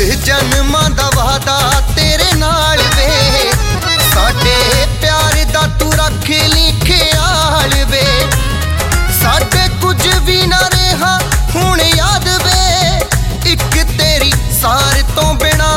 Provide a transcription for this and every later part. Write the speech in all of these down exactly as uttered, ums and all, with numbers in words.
जन्मां दा वादा तेरे नाल वे, साडे प्यार दा तू रख ली ख्याल वे। साडे कुछ भी ना रहा हुण याद वे, इक तेरी सार तो बिना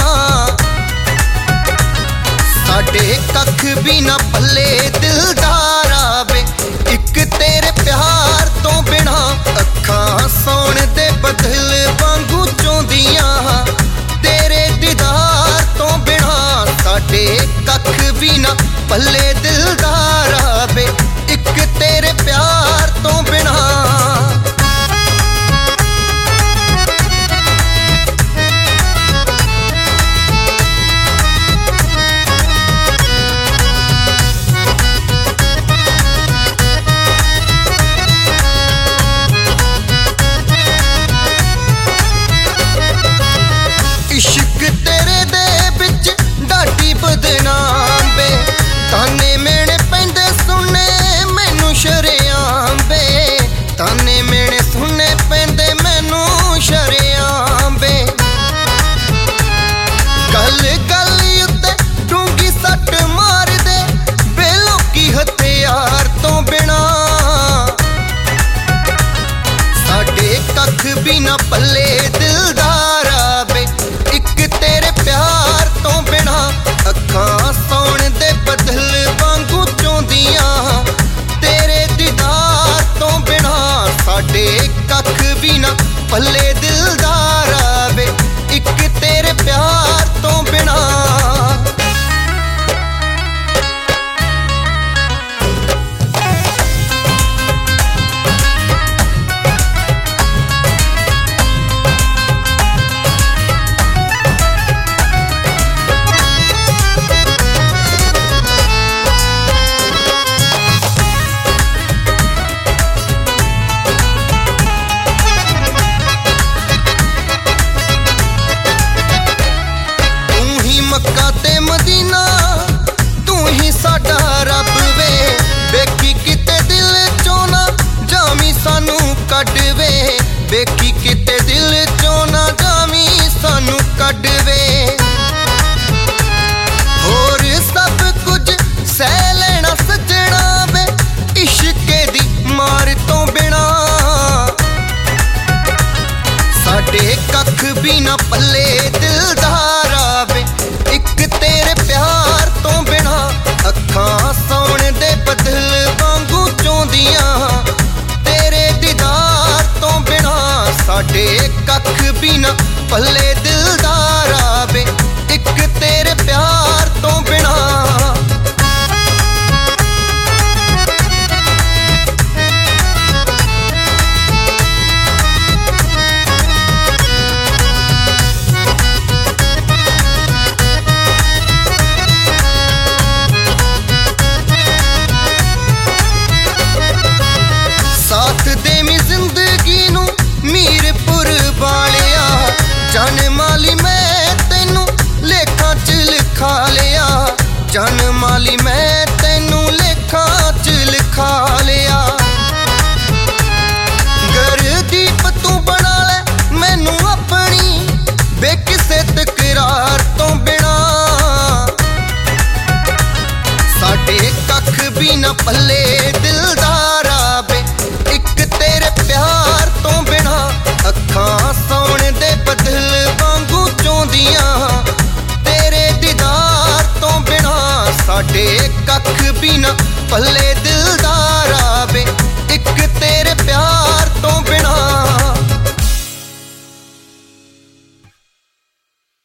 साडे कख भी ना पल्ले दिलदारा वे। इक तेरे प्यार तो बिना अखां सौण दे बदल वांगू चौंदियां, तेरे दीदार तो बिना साडे कख भी ना पल्ले दिलदारा वे। इक तेरे प्यार तो बिना इश्क तेरे दे बिच डाटी बदनाम वे, ताने मेने पैंदे सुने मैनू शरेआम वे। ताने मेने सुने पैंदे मैनू शरेआम वे। गल गल उत्ते डूंगी सट मार दे बेलोकी हथियार तो बिना साडे कख भी ना पल्ले दिलदारा वे। इक तेरे प्यार तो बिना अखां सौण दे बदल वांगू चौंदियां, तेरे दीदार तो बिना साडे कख भी ना पल्ले दिलदारा वे। इक तेरे प्यार तो बिना मक्का ते मदीना तू ही साडा रब वे। बेखी किते दिल चों ना जामी सानू कढ वे, बेखी किते दिल चों ना जामी सानू कढ वे। होर सब कुछ सह लेना सजना वे, इश्के दी मार तो बिना साडे कख भी ना पल्ले दिलदारा वे। इक तेरे प्यार तो बिना अखां सौण दे बदल वांगू चौंदियां, तेरे दीदार तो बिना साडे कख भी ना पल्ले दिलदारा वे। इक तेरे प्यार तो बिना जिंदगी नू मीरपुर वालिया, जान माली मैं तेनू लेखा च लिखा लिया। जान माली मैं तेनू लेखा च लिखा लिया। गरदीप तू बना ले मैनू अपनी बेकिसे तकरार तो बिना साडे कख भी ना पल्ले दिलदारा वे। इक तेरे प्यार तो बिना अखां सौण दे बदल वांगू चौंदियां, तेरे दीदार तो बिना साडे कख भी ना पल्ले दिलदारा वे। इक तेरे प्यार